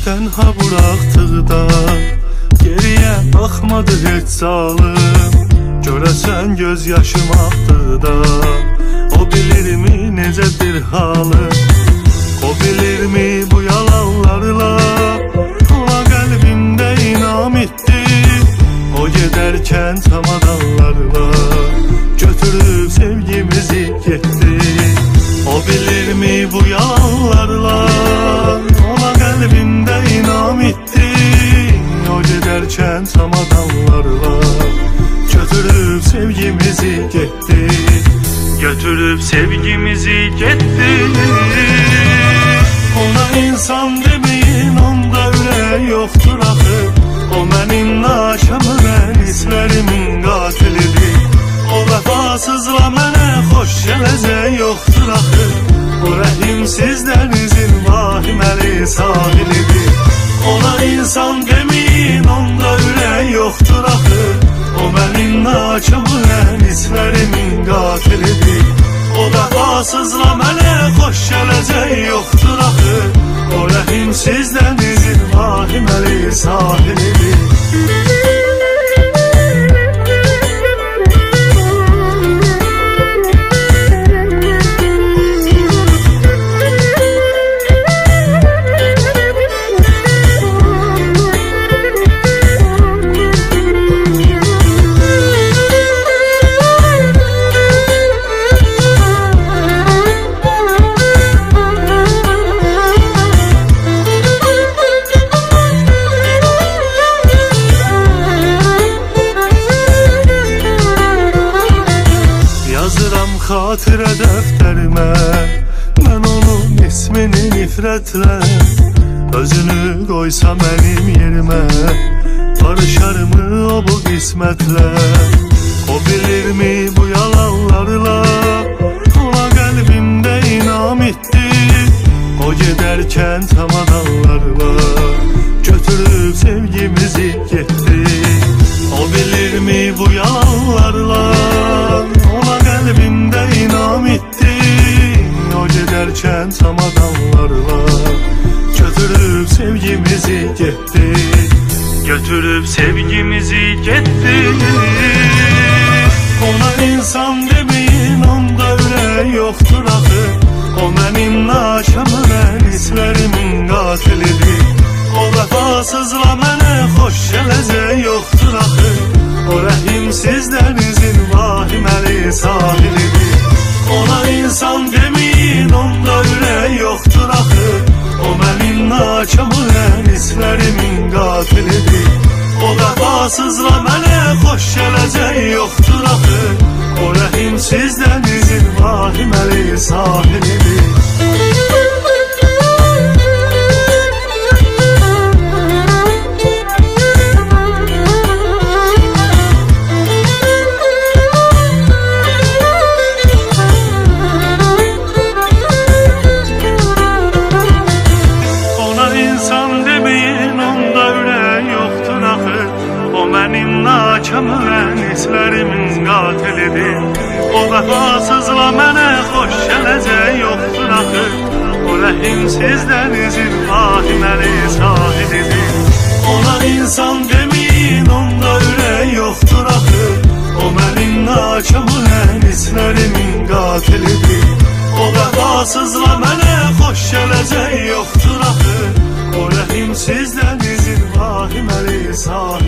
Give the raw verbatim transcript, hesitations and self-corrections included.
tənha buraxdıqda geriyə baxmadı heç zalım. Görəsən göz yaşım axdıqda o bilirmi necədir halı? O bilirmi bu yalanlarla ona qəlbimdə inam etdi. O gedərkən çamadanlarla götürüb sevgimizi getdi. O bilirmi bu yalanlarla ona qəlbimdə inam etdi. O gedərkən çamadanlarla götürüb sevgimizi getdi. Götürüb sevgimizi getdi. Ona insan demeyin, onda ürək yoxdur axı. O mənim naşamın, hisslərimin qatilidir. O vəfasızla mənə xoş gələcək yoxdur axı. O rəhimsiz dənizin vahiməli sahilidir. Ona insan demeyin, onda ürək yoxdur axı. O mənim naşamın, hisslərimin qatilidir. O vəfasızla mənə xoş gələcək yoxdur axı. O rəhimsiz dənizin vahiməli sahilidir. Xatirə dəftərimə mən onun ismini nifrətlə, özünü qoysa mənim yerimə barışarmı o bu qismətlə? O bilirmi bu yalanlarla ona qəlbimdə inam etdi. O gedərkən çamadanlarla götürüb sevgimizi getdi. O bilirmi bu yalanlarla ona qəlbimdə inam etdi. O gedərkən çamadanlarla götürüb sevgimizi getdi. Götürüb sevgimizi getdi. Ona insan demeyin, onda ürək yoxdur axı. O mənim naşamın, hisslərimin qatilidir. O vəfasızla mənə xoş gələcək yoxdur axı. O rəhimsiz dənizin vahiməli sahilidir. Ona insan demeyin, onda ürək yoxdur axı. O mənim nakamın, hisslərimin qatilidir. O vəfasızla mənə xoş gələcək yoxdur axı. O rəhimsiz dənizin vahiməli sahilidir. Nakamın, hisslərimin qatilidir. O vəfasızla mənə xoş gələcək yoxdur axı. O rəhimsiz dənizin vahiməli sahilidir. Ona insan demeyin, onda ürək yoxdur axı. O mənim nakamın, hisslərimin qatilidir. O vəfasızla mənə xoş gələcək yoxdur axı. O rəhimsiz dənizin vahiməli sahilidir.